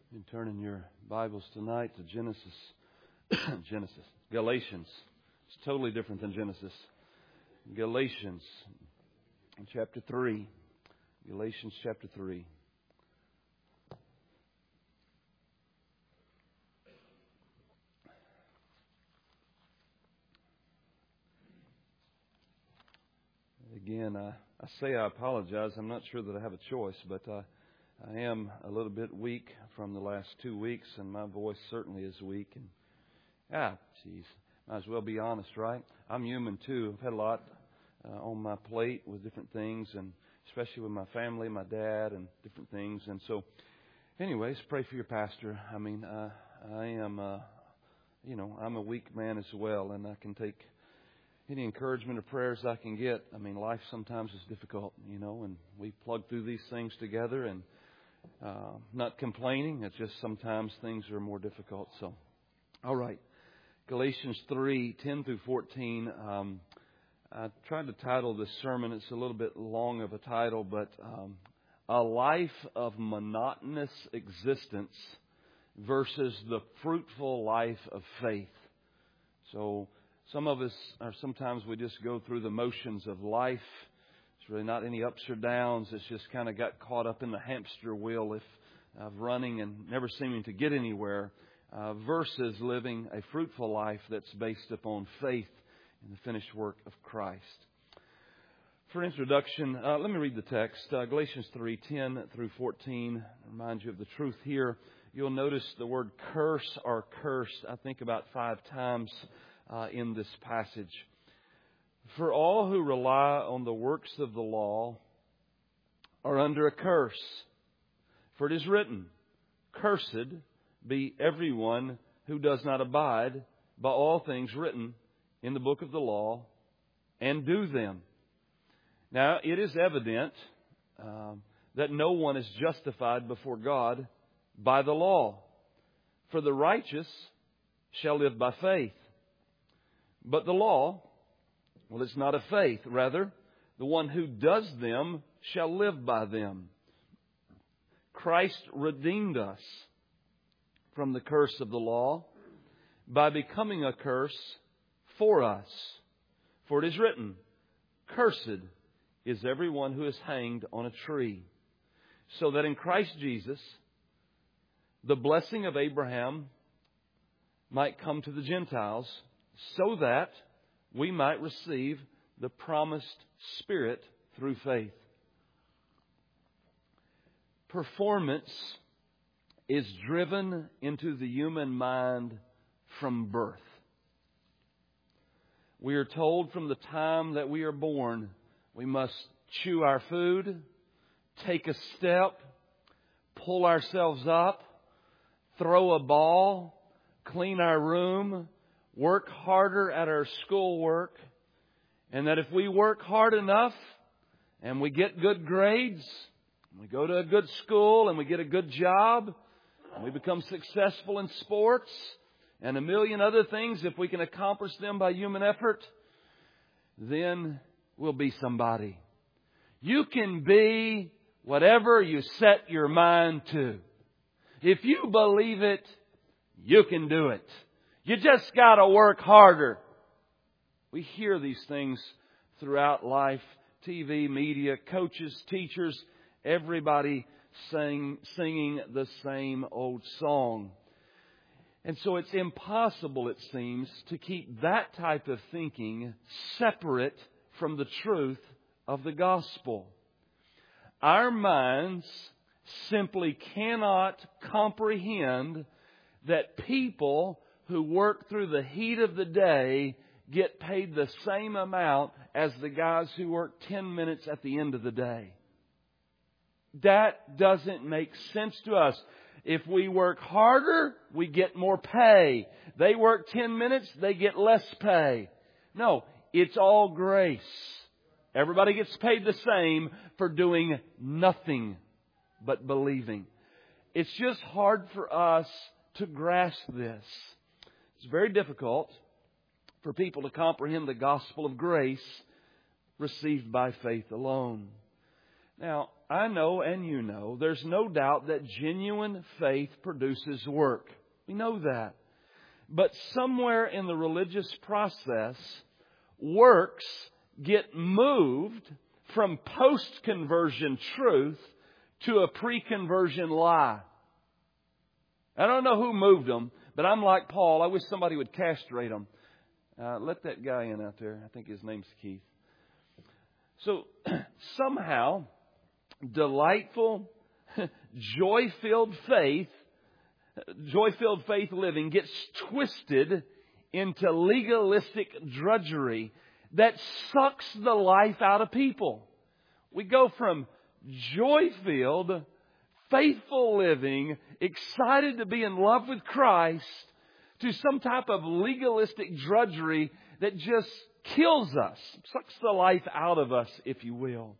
You can turn in your Bibles tonight to Galatians. It's totally different than Genesis. Galatians chapter 3. Galatians chapter 3. Again, I say I apologize. I'm not sure that I have a choice, but I am a little bit weak from the last 2 weeks, and my voice certainly is weak. And might as well be honest, right? I'm human too. I've had a lot on my plate with different things, and especially with my family, my dad, and different things. And so, anyways, pray for your pastor. I mean, I am, I'm a weak man as well, and I can take any encouragement or prayers I can get. I mean, life sometimes is difficult, and we plug through these things together, and not complaining. It's just sometimes things are more difficult. So, all right. Galatians 3, 10 through 14. I tried to title this sermon. It's a little bit long of a title, but a life of monotonous existence versus the fruitful life of faith. So, some of us sometimes we just go through the motions of life. It's really not any ups or downs. It's just kind of got caught up in the hamster wheel of running and never seeming to get anywhere, versus living a fruitful life that's based upon faith in the finished work of Christ. For introduction, let me read the text. Galatians 3, 10 through 14. I remind you of the truth here. You'll notice the word curse or cursed, I think about 5 times in this passage. For all who rely on the works of the law are under a curse. For it is written, "Cursed be everyone who does not abide by all things written in the book of the law and do them." Now, it is evident that no one is justified before God by the law. For the righteous shall live by faith. But the law, well, it's not of faith. Rather, the one who does them shall live by them. Christ redeemed us from the curse of the law by becoming a curse for us. For it is written, "Cursed is everyone who is hanged on a tree," so that in Christ Jesus the blessing of Abraham might come to the Gentiles, so that we might receive the promised Spirit through faith. Performance is driven into the human mind from birth. We are told from the time that we are born, we must chew our food, take a step, pull ourselves up, throw a ball, clean our room, work harder at our schoolwork, and that if we work hard enough and we get good grades, we go to a good school and we get a good job, and we become successful in sports and a million other things, if we can accomplish them by human effort, then we'll be somebody. You can be whatever you set your mind to. If you believe it, you can do it. You just got to work harder. We hear these things throughout life. TV, media, coaches, teachers, everybody singing the same old song. And so it's impossible, it seems, to keep that type of thinking separate from the truth of the gospel. Our minds simply cannot comprehend that people who work through the heat of the day get paid the same amount as the guys who work 10 minutes at the end of the day. That doesn't make sense to us. If we work harder, we get more pay. They work 10 minutes, they get less pay. No, it's all grace. Everybody gets paid the same for doing nothing but believing. It's just hard for us to grasp this. It's very difficult for people to comprehend the gospel of grace received by faith alone. Now, I know and you know, there's no doubt that genuine faith produces work. We know that. But somewhere in the religious process, works get moved from post-conversion truth to a pre-conversion lie. I don't know who moved them, but I'm like Paul. I wish somebody would castrate them. Let that guy in out there. I think his name's Keith. So somehow, delightful, joy-filled faith living gets twisted into legalistic drudgery that sucks the life out of people. We go from joy-filled, faithful living, excited to be in love with Christ, to some type of legalistic drudgery that just kills us, sucks the life out of us, if you will.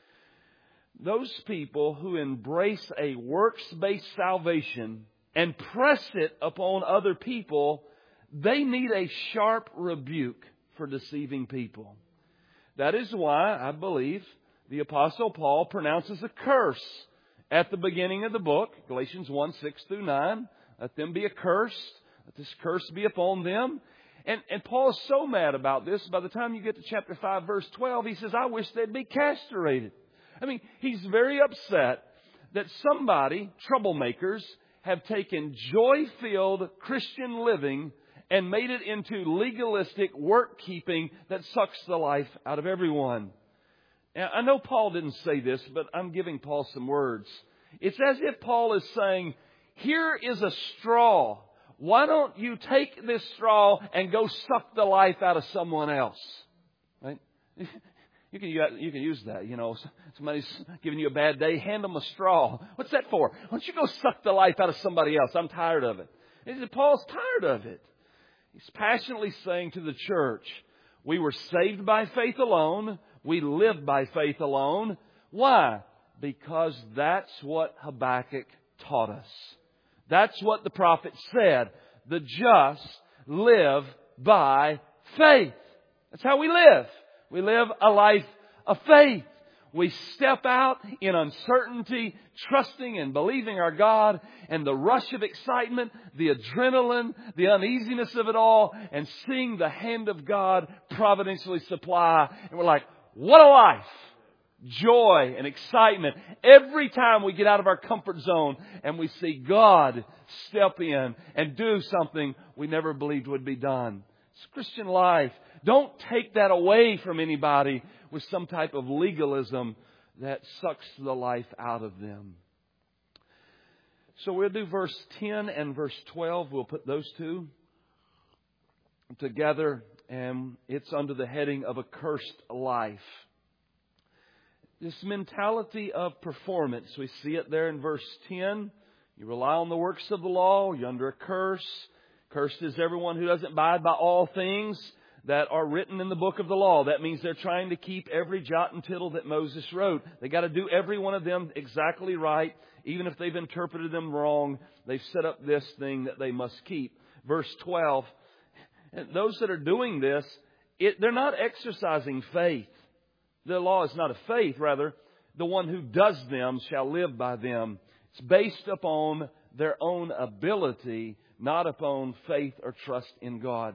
Those people who embrace a works-based salvation and press it upon other people, they need a sharp rebuke for deceiving people. That is why I believe the Apostle Paul pronounces a curse at the beginning of the book, Galatians 1, 6 through 9. Let them be accursed. Let this curse be upon them. And Paul is so mad about this, by the time you get to chapter 5, verse 12, he says, I wish they'd be castrated. I mean, he's very upset that troublemakers, have taken joy-filled Christian living and made it into legalistic work-keeping that sucks the life out of everyone. Now, I know Paul didn't say this, but I'm giving Paul some words. It's as if Paul is saying, here is a straw. Why don't you take this straw and go suck the life out of someone else? Right? You can use that. You know, somebody's giving you a bad day, hand them a straw. What's that for? Why don't you go suck the life out of somebody else? I'm tired of it. And Paul's tired of it. He's passionately saying to the church, we were saved by faith alone. We live by faith alone. Why? Because that's what Habakkuk taught us. That's what the prophet said. The just live by faith. That's how we live. We live a life of faith. We step out in uncertainty, trusting and believing our God, and the rush of excitement, the adrenaline, the uneasiness of it all, and seeing the hand of God providentially supply. And we're like, what a life! Joy and excitement every time we get out of our comfort zone and we see God step in and do something we never believed would be done. It's Christian life. Don't take that away from anybody with some type of legalism that sucks the life out of them. So we'll do verse 10 and verse 12. We'll put those two together, and it's under the heading of a cursed life. This mentality of performance, we see it there in verse 10. You rely on the works of the law, you're under a curse. Cursed is everyone who doesn't abide by all things that are written in the book of the law. That means they're trying to keep every jot and tittle that Moses wrote. They got to do every one of them exactly right. Even if they've interpreted them wrong, they've set up this thing that they must keep. Verse 12, those that are doing this, they're not exercising faith. The law is not of faith, rather, the one who does them shall live by them. It's based upon their own ability, not upon faith or trust in God.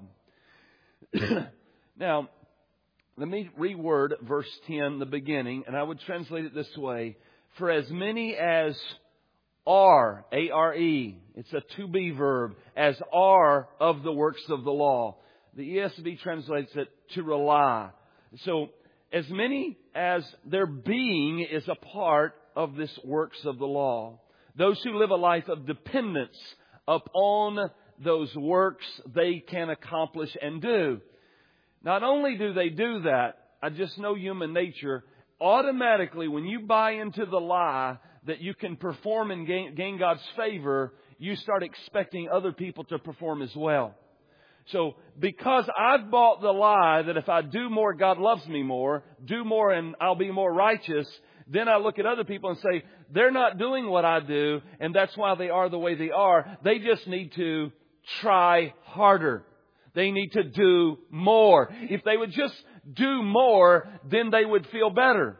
Now, let me reword verse 10, the beginning, and I would translate it this way. For as many as are, A-R-E, it's a to-be verb, as are of the works of the law. The ESV translates it to rely. So, as many as their being is a part of this works of the law. Those who live a life of dependence upon those works they can accomplish and do. Not only do they do that, I just know human nature, automatically when you buy into the lie that you can perform and gain God's favor, you start expecting other people to perform as well. So, because I've bought the lie that if I do more, God loves me more, do more and I'll be more righteous, then I look at other people and say, they're not doing what I do, and that's why they are the way they are. They just need to try harder. They need to do more. If they would just do more, then they would feel better.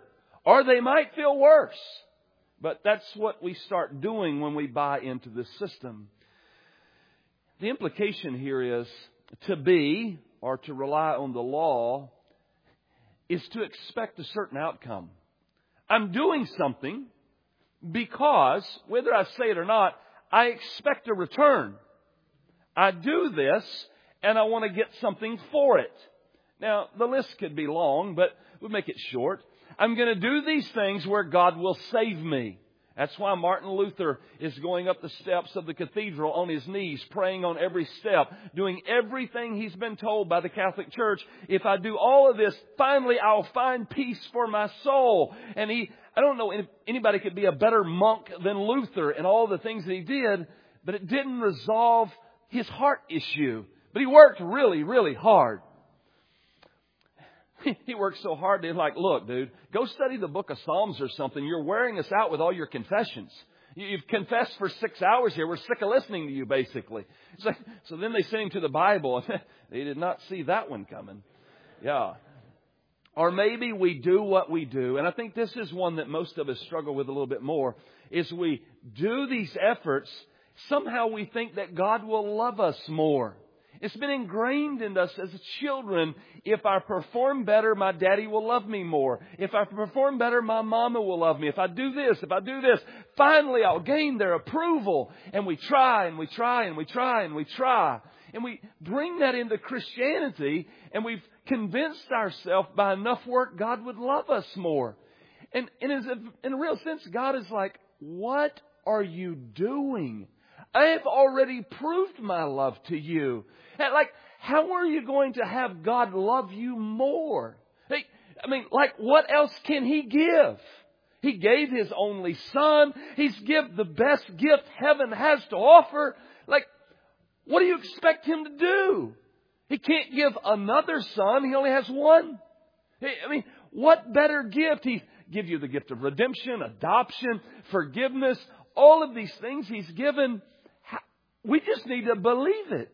Or they might feel worse. But that's what we start doing when we buy into this system. The implication here is to be or to rely on the law is to expect a certain outcome. I'm doing something because, whether I say it or not, I expect a return. I do this and I want to get something for it. Now, the list could be long, but we'll make it short. I'm going to do these things where God will save me. That's why Martin Luther is going up the steps of the cathedral on his knees, praying on every step, doing everything he's been told by the Catholic Church. If I do all of this, finally I'll find peace for my soul. And I don't know if anybody could be a better monk than Luther in all the things that he did, but it didn't resolve his heart issue. But he worked really, really hard. He worked so hard, they're like, look, dude, go study the book of Psalms or something. You're wearing us out with all your confessions. You've confessed for 6 hours here. We're sick of listening to you, basically. It's like, so then they sent him to the Bible. They did not see that one coming. Yeah. Or maybe we do what we do. And I think this is one that most of us struggle with a little bit more, is we do these efforts. Somehow we think that God will love us more. It's been ingrained in us as children. If I perform better, my daddy will love me more. If I perform better, my mama will love me. If I do this, finally I'll gain their approval. And we try and we try and we try and we try. And we bring that into Christianity, and we've convinced ourselves by enough work God would love us more. And in a real sense, God is like, what are you doing? I have already proved my love to you. Like, how are you going to have God love you more? What else can He give? He gave His only Son. He's given the best gift heaven has to offer. What do you expect Him to do? He can't give another son. He only has one. What better gift? He gives you the gift of redemption, adoption, forgiveness, all of these things He's given. We just need to believe it,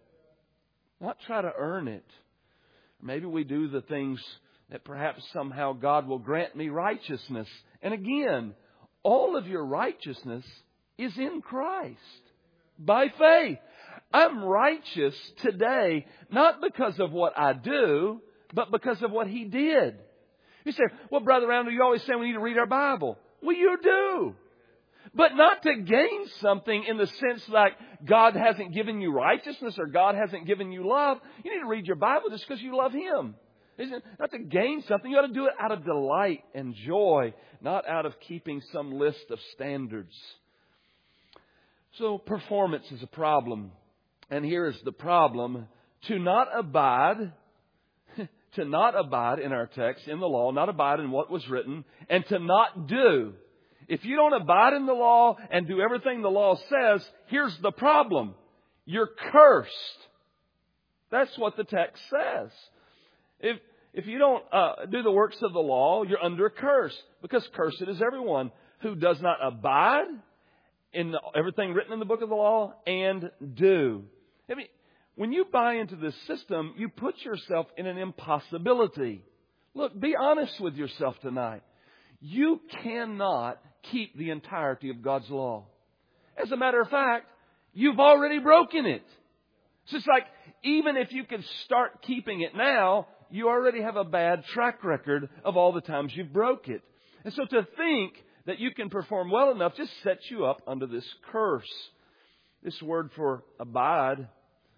not try to earn it. Maybe we do the things that perhaps somehow God will grant me righteousness. And again, all of your righteousness is in Christ by faith. I'm righteous today, not because of what I do, but because of what He did. You say, well, Brother Randall, you always say we need to read our Bible. Well, you do. But not to gain something in the sense like God hasn't given you righteousness or God hasn't given you love. You need to read your Bible just because you love Him. Not to gain something. You ought to do it out of delight and joy, not out of keeping some list of standards. So performance is a problem. And here is the problem. To not abide in our text, in the law, not abide in what was written, and to not do. If you don't abide in the law and do everything the law says, here's the problem. You're cursed. That's what the text says. If you don't do the works of the law, you're under a curse. Because cursed is everyone who does not abide in everything written in the book of the law and do. When you buy into this system, you put yourself in an impossibility. Look, be honest with yourself tonight. You cannot keep the entirety of God's law. As a matter of fact, you've already broken it. It's just like, even if you could start keeping it now, you already have a bad track record of all the times you've broke it. And so to think that you can perform well enough just sets you up under this curse. This word for abide,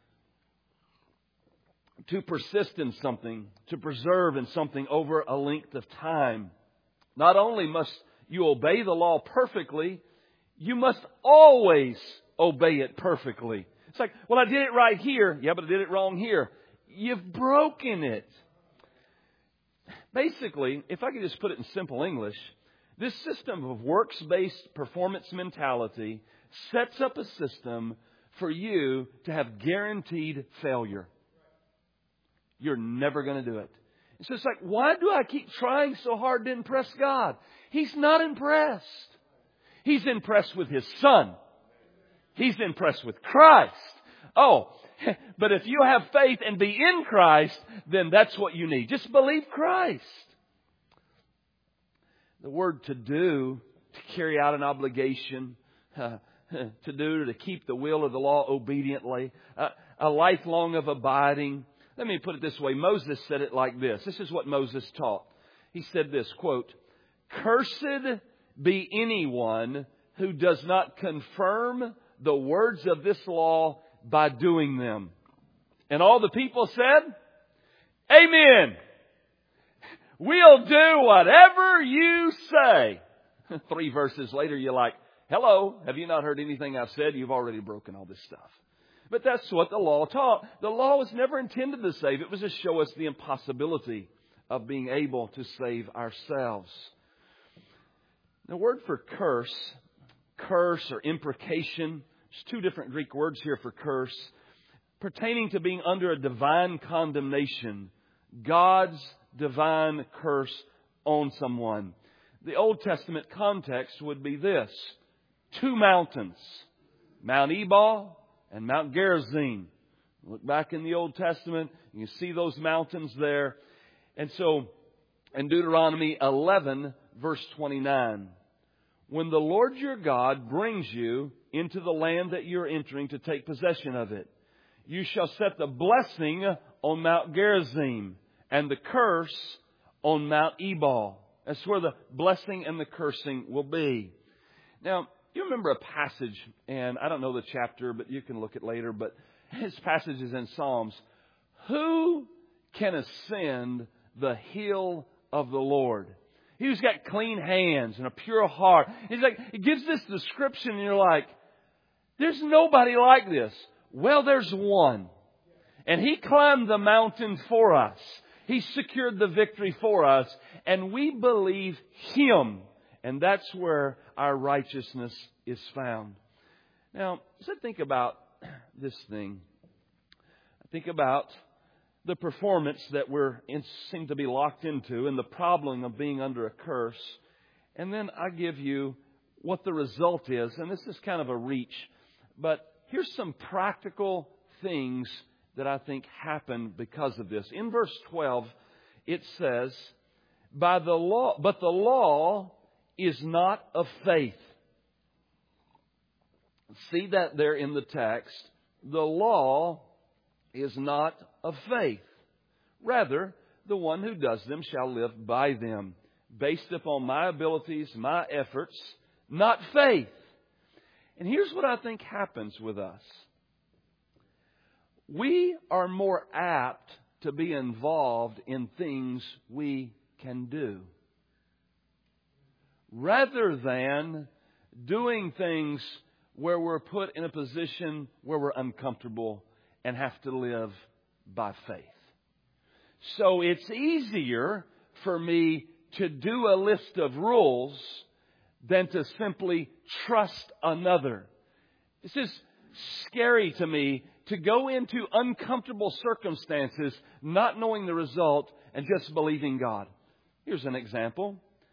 to persist in something, to preserve in something over a length of time. Not only must you obey the law perfectly, you must always obey it perfectly. It's like, well, I did it right here. Yeah, but I did it wrong here. You've broken it. Basically, if I could just put it in simple English, this system of works-based performance mentality sets up a system for you to have guaranteed failure. You're never going to do it. So it's like, why do I keep trying so hard to impress God? He's not impressed. He's impressed with His Son. He's impressed with Christ. Oh, but if you have faith and be in Christ, then that's what you need. Just believe Christ. The word to do, to carry out an obligation, to keep the will of the law obediently, a lifelong of abiding. Let me put it this way. Moses said it like this. This is what Moses taught. He said this, quote, "Cursed be anyone who does not confirm the words of this law by doing them." And all the people said, "Amen. We'll do whatever you say." 3 verses later, you're like, "Hello, have you not heard anything I've said? You've already broken all this stuff." But that's what the law taught. The law was never intended to save. It was to show us the impossibility of being able to save ourselves. The word for curse or imprecation, there's 2 different Greek words here for curse, pertaining to being under a divine condemnation, God's divine curse on someone. The Old Testament context would be this: 2 mountains, Mount Ebal and Mount Gerizim. Look back in the Old Testament, you see those mountains there. And so, in Deuteronomy 11, verse 29, "When the Lord your God brings you into the land that you're entering to take possession of it, you shall set the blessing on Mount Gerizim and the curse on Mount Ebal." That's where the blessing and the cursing will be. Now, you remember a passage, and I don't know the chapter, but you can look it later, but his passage is in Psalms. Who can ascend the hill of the Lord? He who's got clean hands and a pure heart. He's like, it gives this description, and you're like, there's nobody like this. Well, there's one. And He climbed the mountain for us. He secured the victory for us. And we believe Him. And that's where our righteousness is found. Now, as I think about this thing, I think about the performance that seem to be locked into and the problem of being under a curse. And then I give you what the result is. And this is kind of a reach. But here's some practical things that I think happen because of this. In verse 12, it says, but the law is not of faith. See that there in the text. The law is not of faith. Rather, the one who does them shall live by them, based upon my abilities, my efforts, not faith. And here's what I think happens with us. We are more apt to be involved in things we can do, rather than doing things where we're put in a position where we're uncomfortable and have to live by faith. So it's easier for me to do a list of rules than to simply trust another. This is scary to me, to go into uncomfortable circumstances, not knowing the result and just believing God. Here's an example.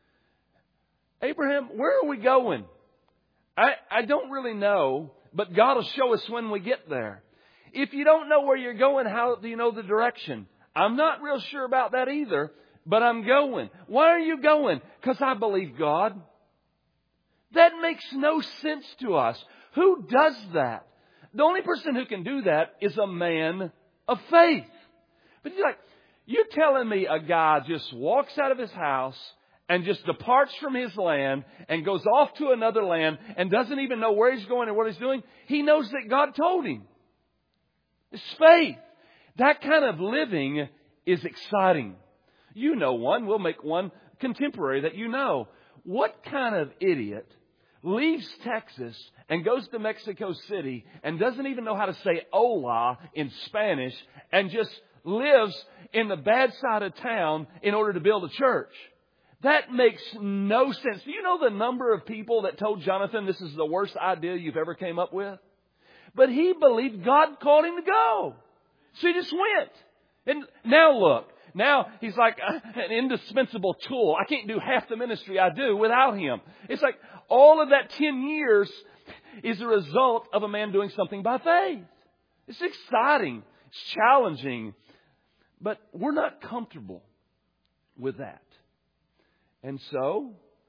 Abraham, where are we going? I don't really know, but God will show us when we get there. If you don't know where you're going, how do you know the direction? I'm not real sure about that either, but I'm going. Why are you going? Because I believe God. That makes no sense to us. Who does that? The only person who can do that is a man of faith. But you're telling me a guy just walks out of his house and just departs from his land and goes off to another land and doesn't even know where he's going or what he's doing? He knows that God told him. It's faith. That kind of living is exciting. You know one. We'll make one contemporary that you know. What kind of idiot leaves Texas and goes to Mexico City and doesn't even know how to say hola in Spanish and just lives in the bad side of town in order to build a church? That makes no sense. Do you know the number of people that told Jonathan this is the worst idea you've ever came up with? But he believed God called him to go. So he just went. And now look. Now he's like an indispensable tool. I can't do half the ministry I do without him. It's like all of that 10 years is a result of a man doing something by faith. It's exciting. It's challenging. But we're not comfortable with that. And so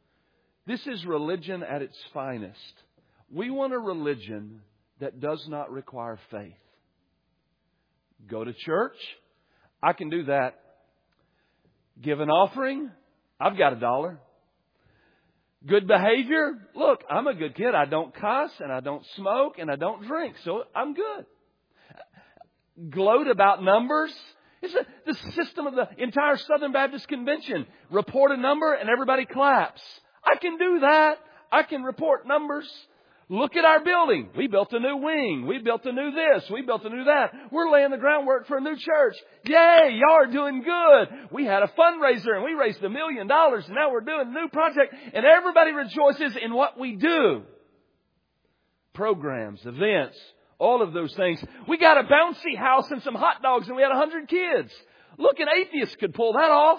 This is religion at its finest. We want a religion that does not require faith. Go to church? I can do that. Give an offering? I've got $1. Good behavior? Look, I'm a good kid. I don't cuss and I don't smoke and I don't drink. So I'm good. Gloat about numbers? It's the system of the entire Southern Baptist Convention. Report a number and everybody claps. I can do that. I can report numbers. Look at our building. We built a new wing. We built a new this. We built a new that. We're laying the groundwork for a new church. Yay! Y'all are doing good. We had a fundraiser and we raised $1 million and now we're doing a new project and everybody rejoices in what we do. Programs, events, all of those things. We got a bouncy house and some hot dogs and we had 100 kids. Look, an atheist could pull that off.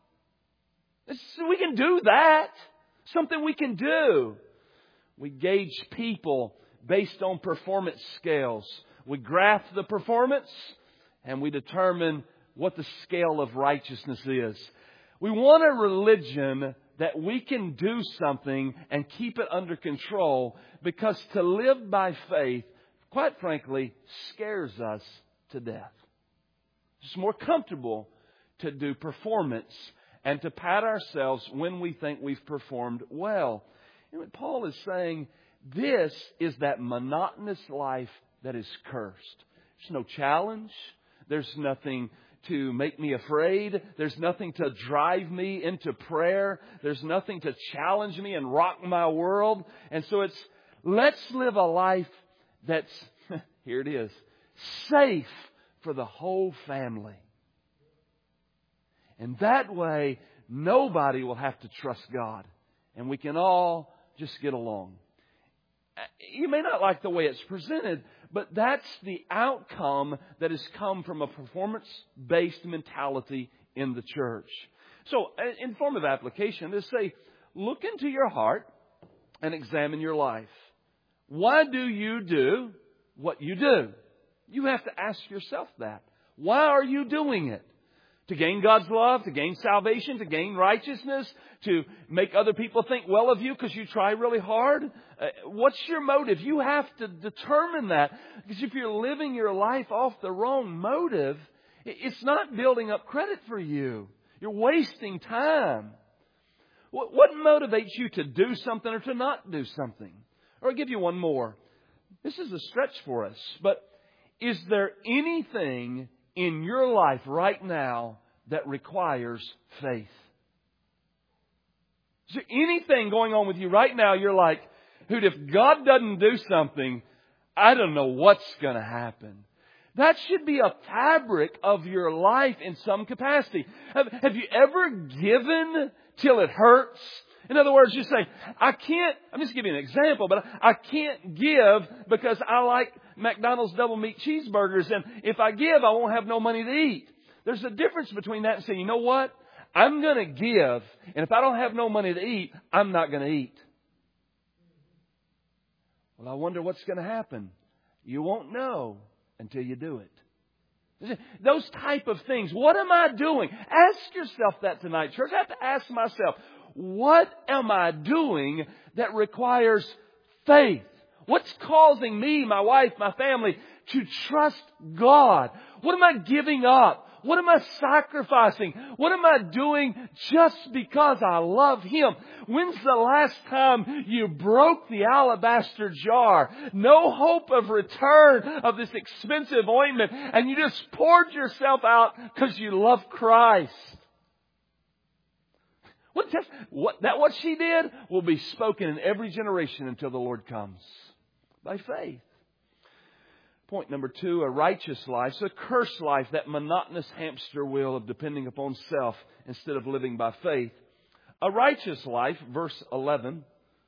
We can do that. Something we can do. We gauge people based on performance scales. We graph the performance and we determine what the scale of righteousness is. We want a religion that we can do something and keep it under control, because to live by faith, quite frankly, scares us to death. It's more comfortable to do performance and to pat ourselves when we think we've performed well. You know what Paul is saying? This is that monotonous life that is cursed. There's no challenge. There's nothing to make me afraid. There's nothing to drive me into prayer. There's nothing to challenge me and rock my world. And so it's, let's live a life that's, here it is, safe for the whole family. And that way, nobody will have to trust God. And we can all just get along. You may not like the way it's presented, but that's the outcome that has come from a performance-based mentality in the church. So, in form of application, let's say, look into your heart and examine your life. Why do you do what you do? You have to ask yourself that. Why are you doing it? To gain God's love, to gain salvation, to gain righteousness, to make other people think well of you because you try really hard? What's your motive? You have to determine that. Because if you're living your life off the wrong motive, it's not building up credit for you. You're wasting time. What motivates you to do something or to not do something? Or I'll give you one more. This is a stretch for us, but is there anything in your life right now that requires faith? Is there anything going on with you right now you're like, dude, if God doesn't do something, I don't know what's going to happen? That should be a fabric of your life in some capacity. Have you ever given till it hurts? In other words, you say, I'm just giving you an example, but I can't give because I like McDonald's double meat cheeseburgers, and if I give, I won't have no money to eat. There's a difference between that and saying, you know what? I'm going to give, and if I don't have no money to eat, I'm not going to eat. Well, I wonder what's going to happen. You won't know until you do it. Those type of things. What am I doing? Ask yourself that tonight, church. I have to ask myself, what am I doing that requires faith? What's causing me, my wife, my family to trust God? What am I giving up? What am I sacrificing? What am I doing just because I love Him? When's the last time you broke the alabaster jar? No hope of return of this expensive ointment, and you just poured yourself out because you love Christ. What she did will be spoken in every generation until the Lord comes. By faith. Point number 2, a righteous life. So a cursed life, that monotonous hamster wheel of depending upon self instead of living by faith. A righteous life, verse 11.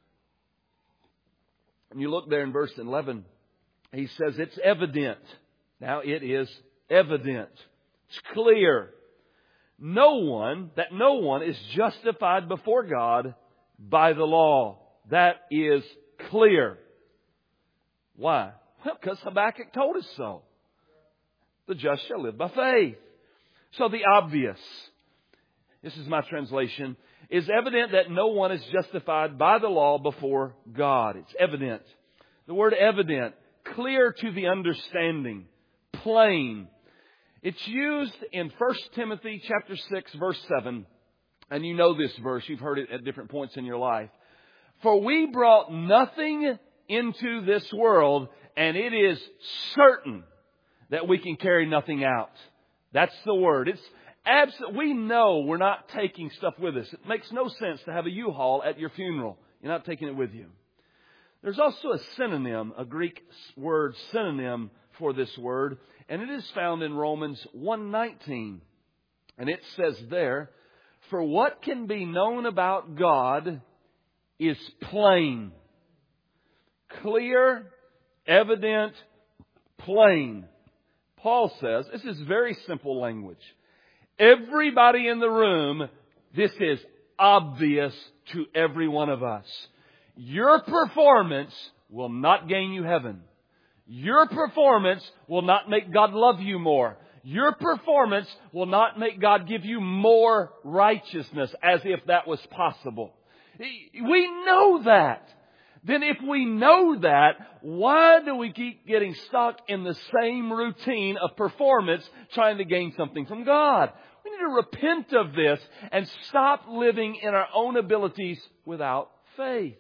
And you look there in verse 11. He says it's evident. Now it is evident. It's clear. No one is justified before God by the law. That is clear. Why? Well, because Habakkuk told us so. The just shall live by faith. So the obvious. this is my translation, is evident that no one is justified by the law before God. It's evident. The word evident, clear to the understanding, plain. It's used in 1 Timothy chapter 6, verse 7. And you know this verse. You've heard it at different points in your life. For we brought nothing into this world, and it is certain that we can carry nothing out. That's the word. It's we know we're not taking stuff with us. It makes no sense to have a U-Haul at your funeral. You're not taking it with you. There's also a synonym, a Greek word synonym for this word, and it is found in Romans 1:19. And it says there, for what can be known about God is plain, clear, evident, plain. Paul says, this is very simple language. Everybody in the room, this is obvious to every one of us. Your performance will not gain you heaven. Your performance will not make God love you more. Your performance will not make God give you more righteousness, as if that was possible. We know that. Then if we know that, why do we keep getting stuck in the same routine of performance trying to gain something from God? We need to repent of this and stop living in our own abilities without faith.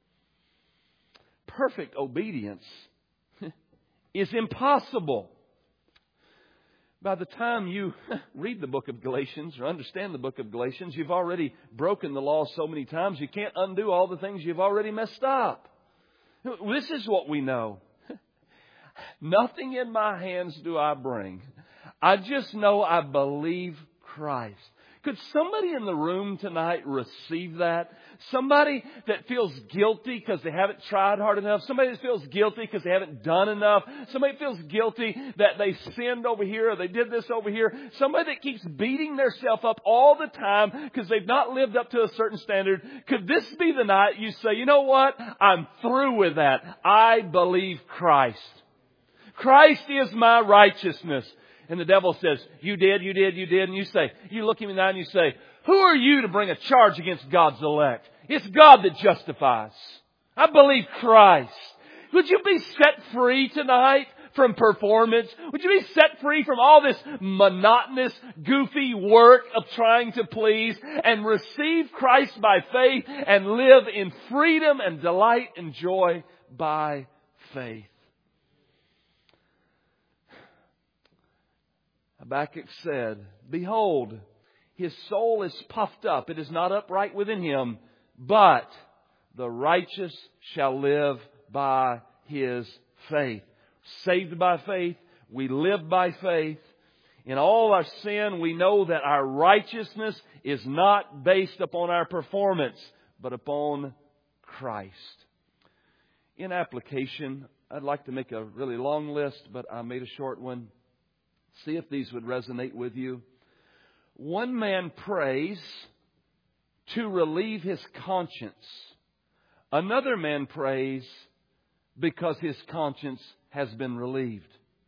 Perfect obedience is impossible. By the time you read the book of Galatians or understand the book of Galatians, you've already broken the law so many times you can't undo all the things you've already messed up. This is what we know. Nothing in my hands do I bring. I just know I believe Christ. Could somebody in the room tonight receive that? Somebody that feels guilty because they haven't tried hard enough. Somebody that feels guilty because they haven't done enough. Somebody that feels guilty that they sinned over here or they did this over here. Somebody that keeps beating themselves up all the time because they've not lived up to a certain standard. Could this be the night you say, you know what? I'm through with that. I believe Christ. Christ is my righteousness. And the devil says, you did. And you look at me now and you say, who are you to bring a charge against God's elect? It's God that justifies. I believe Christ. Would you be set free tonight from performance? Would you be set free from all this monotonous, goofy work of trying to please and receive Christ by faith and live in freedom and delight and joy by faith? Habakkuk said, behold, his soul is puffed up. It is not upright within him, but the righteous shall live by his faith. Saved by faith. We live by faith. In all our sin, we know that our righteousness is not based upon our performance, but upon Christ. In application, I'd like to make a really long list, but I made a short one. See if these would resonate with you. One man prays to relieve his conscience. Another man prays because his conscience has been relieved.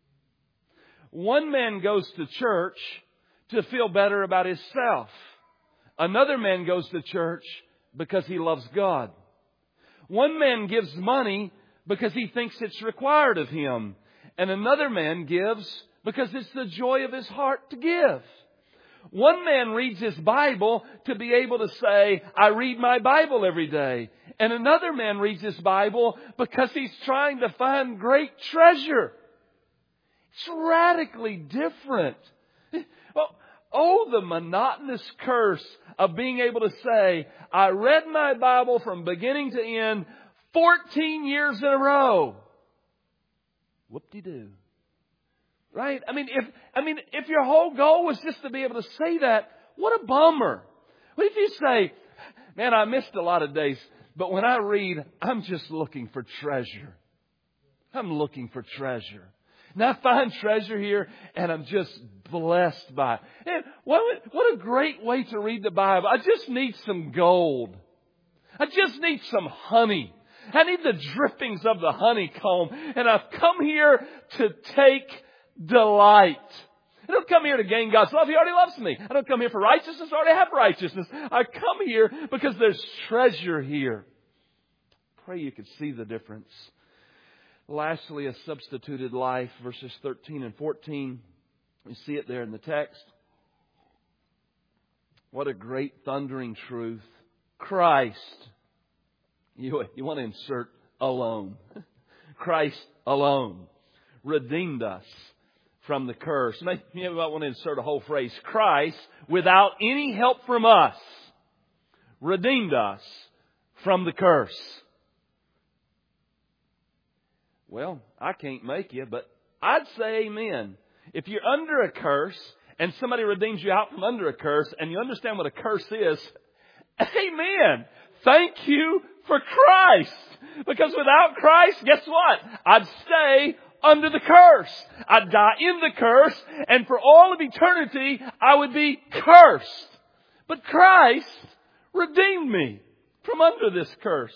One man goes to church to feel better about himself. Another man goes to church because he loves God. One man gives money because he thinks it's required of him. And another man gives because it's the joy of his heart to give. One man reads his Bible to be able to say, I read my Bible every day. And another man reads his Bible because he's trying to find great treasure. It's radically different. Oh, the monotonous curse of being able to say, I read my Bible from beginning to end 14 years in a row. Whoop-de-doo. Right? I mean, if your whole goal was just to be able to say that, what a bummer. What if you say, man, I missed a lot of days, but when I read, I'm just looking for treasure. I'm looking for treasure. And I find treasure here, and I'm just blessed by it. And what a great way to read the Bible. I just need some gold. I just need some honey. I need the drippings of the honeycomb. And I've come here to take delight. I don't come here to gain God's love. He already loves me. I don't come here for righteousness. I already have righteousness. I come here because there's treasure here. Pray you could see the difference. Lastly, a substituted life, verses 13 and 14. You see it there in the text. What a great thundering truth. Christ. You want to insert alone. Christ alone redeemed us from the curse. Maybe you might want to insert a whole phrase. Christ, without any help from us, redeemed us from the curse. Well, I can't make you, but I'd say amen. If you're under a curse and somebody redeems you out from under a curse and you understand what a curse is, amen. Thank you for Christ. Because without Christ, guess what? I'd stay under the curse. I'd die in the curse, and for all of eternity, I would be cursed. But Christ redeemed me from under this curse.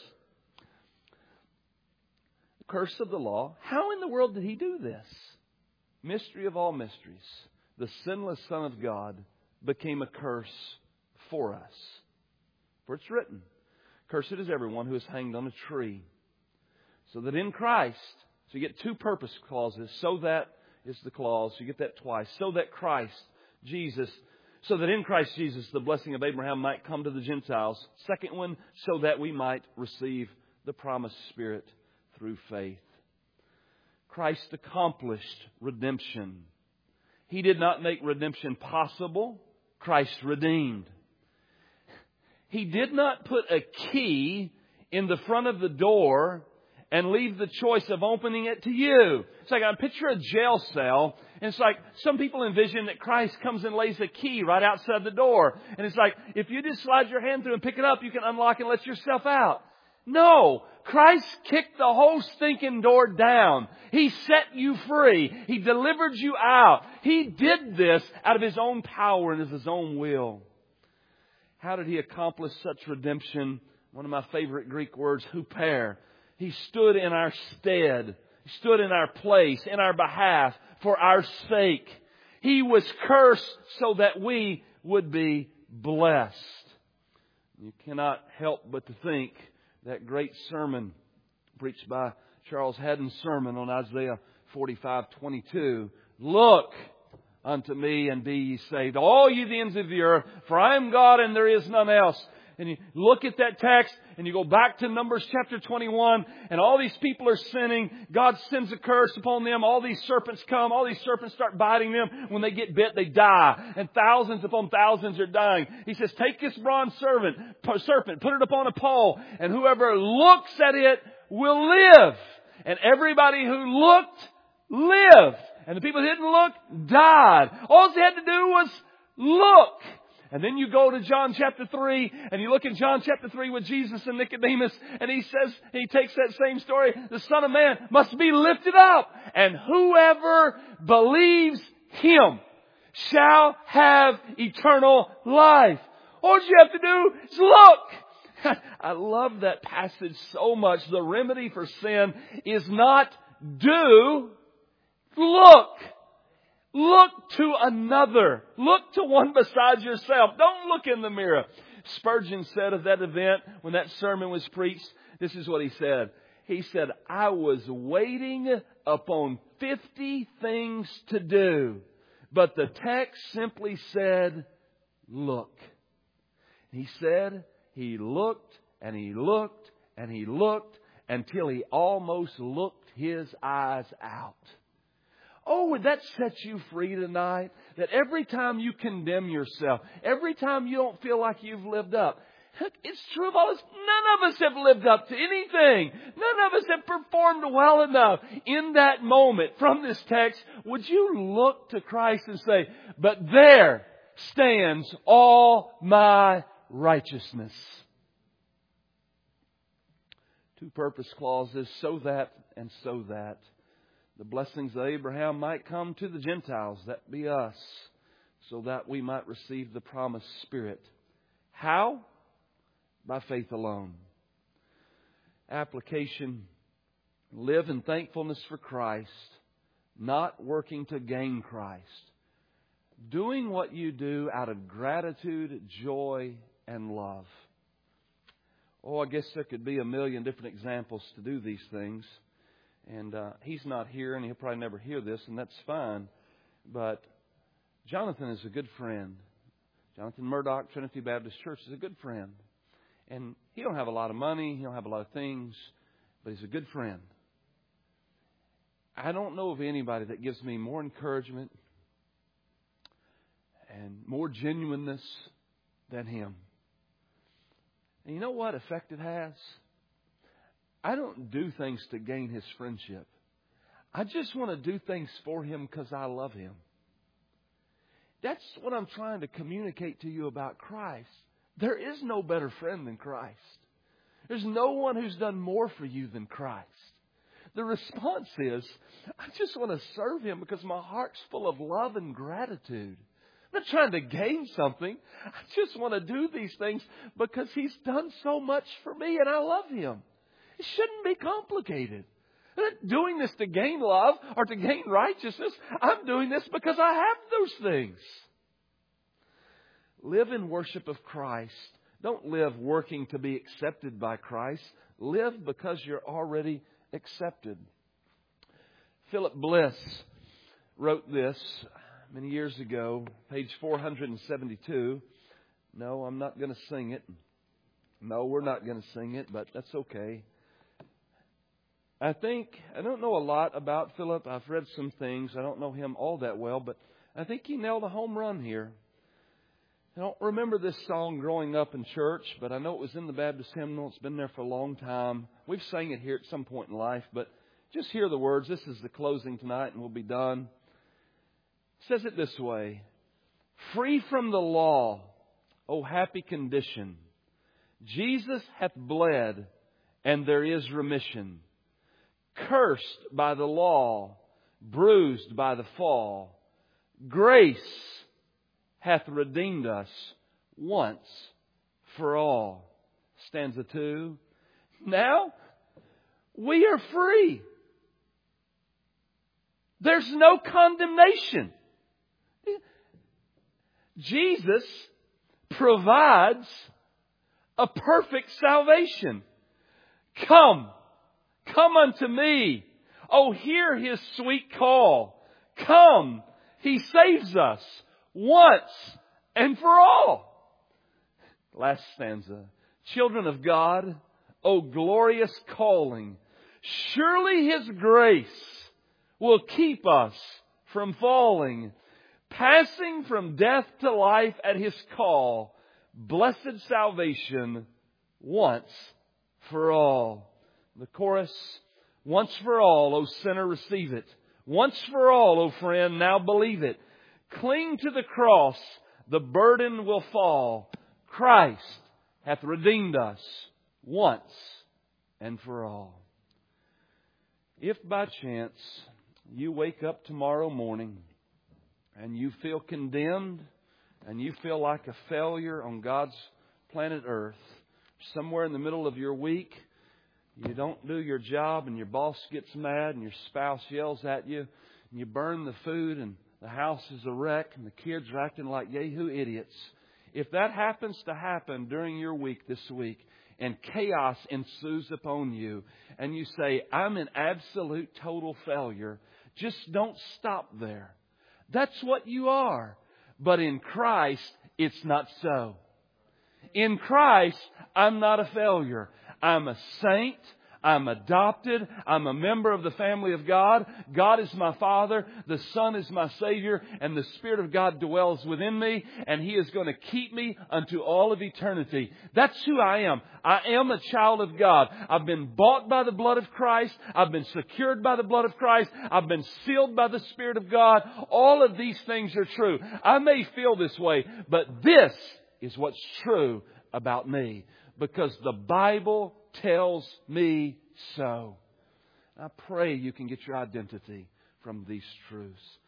The curse of the law. How in the world did He do this? Mystery of all mysteries. The sinless Son of God became a curse for us. For it's written, cursed is everyone who is hanged on a tree. So that in Christ, so you get two purpose clauses. So that is the clause. You get that twice. So that Christ, Jesus, so that in Christ Jesus the blessing of Abraham might come to the Gentiles. Second one, so that we might receive the promised Spirit through faith. Christ accomplished redemption. He did not make redemption possible. Christ redeemed. He did not put a key in the front of the door and leave the choice of opening it to you. It's like I picture a jail cell, and it's like some people envision that Christ comes and lays a key right outside the door. And it's like, if you just slide your hand through and pick it up, you can unlock and let yourself out. No, Christ kicked the whole stinking door down. He set you free. He delivered you out. He did this out of His own power and of His own will. How did He accomplish such redemption? One of my favorite Greek words, huper. He stood in our stead. He stood in our place, in our behalf, for our sake. He was cursed so that we would be blessed. You cannot help but to think that great sermon preached by Charles Haddon's sermon on Isaiah 45:22. Look unto me and be ye saved, all ye the ends of the earth, for I am God and there is none else. And you look at that text and you go back to Numbers chapter 21 and all these people are sinning. God sends a curse upon them. All these serpents come. All these serpents start biting them. When they get bit, they die. And thousands upon thousands are dying. He says, take this bronze serpent, put it upon a pole, and whoever looks at it will live. And everybody who looked lived. And the people who didn't look died. All they had to do was look. And then you go to John chapter 3 and you look in John chapter 3 with Jesus and Nicodemus, and he says, he takes that same story, the Son of Man must be lifted up, and whoever believes Him shall have eternal life. All you have to do is look. I love that passage so much. The remedy for sin is not do, look. Look to another. Look to one beside yourself. Don't look in the mirror. Spurgeon said of that event, when that sermon was preached, this is what he said. He said, I was waiting upon 50 things to do, but the text simply said, look. He said he looked and he looked and he looked until he almost looked his eyes out. Oh, would that set you free tonight? That every time you condemn yourself, every time you don't feel like you've lived up, it's true of all of us. None of us have lived up to anything. None of us have performed well enough. In that moment, from this text, would you look to Christ and say, but there stands all my righteousness. Two purpose clauses, so that and so that. The blessings of Abraham might come to the Gentiles, that be us, so that we might receive the promised Spirit. How? By faith alone. Application. Live in thankfulness for Christ, not working to gain Christ, Doing what you do out of gratitude, joy, and love. Oh, I guess there could be a million different examples to do these things. And he's not here, and he'll probably never hear this, and that's fine. But Jonathan is a good friend. Jonathan Murdoch, Trinity Baptist Church, is a good friend. And he don't have a lot of money, he don't have a lot of things, but he's a good friend. I don't know of anybody that gives me more encouragement and more genuineness than him. And you know what effect it has? I don't do things to gain his friendship. I just want to do things for him because I love him. That's what I'm trying to communicate to you about Christ. There is no better friend than Christ. There's no one who's done more for you than Christ. The response is, I just want to serve him because my heart's full of love and gratitude. I'm not trying to gain something. I just want to do these things because he's done so much for me and I love him. It shouldn't be complicated. I'm not doing this to gain love or to gain righteousness. I'm doing this because I have those things. Live in worship of Christ. Don't live working to be accepted by Christ. Live because you're already accepted. Philip Bliss wrote this many years ago, page 472. No, I'm not going to sing it. No, we're not going to sing it, but that's okay. I don't know a lot about Philip. I've read some things. I don't know him all that well, but I think he nailed a home run here. I don't remember this song growing up in church, but I know it was in the Baptist hymnal. It's been there for a long time. We've sang it here at some point in life, but just hear the words. This is the closing tonight, and we'll be done. It says it this way. Free from the law, O happy condition. Jesus hath bled, and there is remission. Cursed by the law, bruised by the fall, grace hath redeemed us once for all. Stanza 2. Now we are free. There's no condemnation. Jesus provides a perfect salvation. Come unto me. Oh, hear His sweet call. Come, He saves us once and for all. Last stanza. Children of God, oh glorious calling. Surely His grace will keep us from falling. Passing from death to life at His call. Blessed salvation once for all. The chorus, once for all, O sinner, receive it. Once for all, O friend, now believe it. Cling to the cross, the burden will fall. Christ hath redeemed us once and for all. If by chance you wake up tomorrow morning and you feel condemned and you feel like a failure on God's planet Earth, somewhere in the middle of your week, you don't do your job and your boss gets mad and your spouse yells at you and you burn the food and the house is a wreck and the kids are acting like yahoo idiots. If that happens to happen during your week this week and chaos ensues upon you and you say, I'm an absolute total failure, just don't stop there. That's what you are. But in Christ, it's not so. In Christ, I'm not a failure. I'm a saint. I'm adopted. I'm a member of the family of God. God is my Father. The Son is my Savior. And the Spirit of God dwells within me. And He is going to keep me unto all of eternity. That's who I am. I am a child of God. I've been bought by the blood of Christ. I've been secured by the blood of Christ. I've been sealed by the Spirit of God. All of these things are true. I may feel this way, but this is what's true about me. Because the Bible tells me so. I pray you can get your identity from these truths.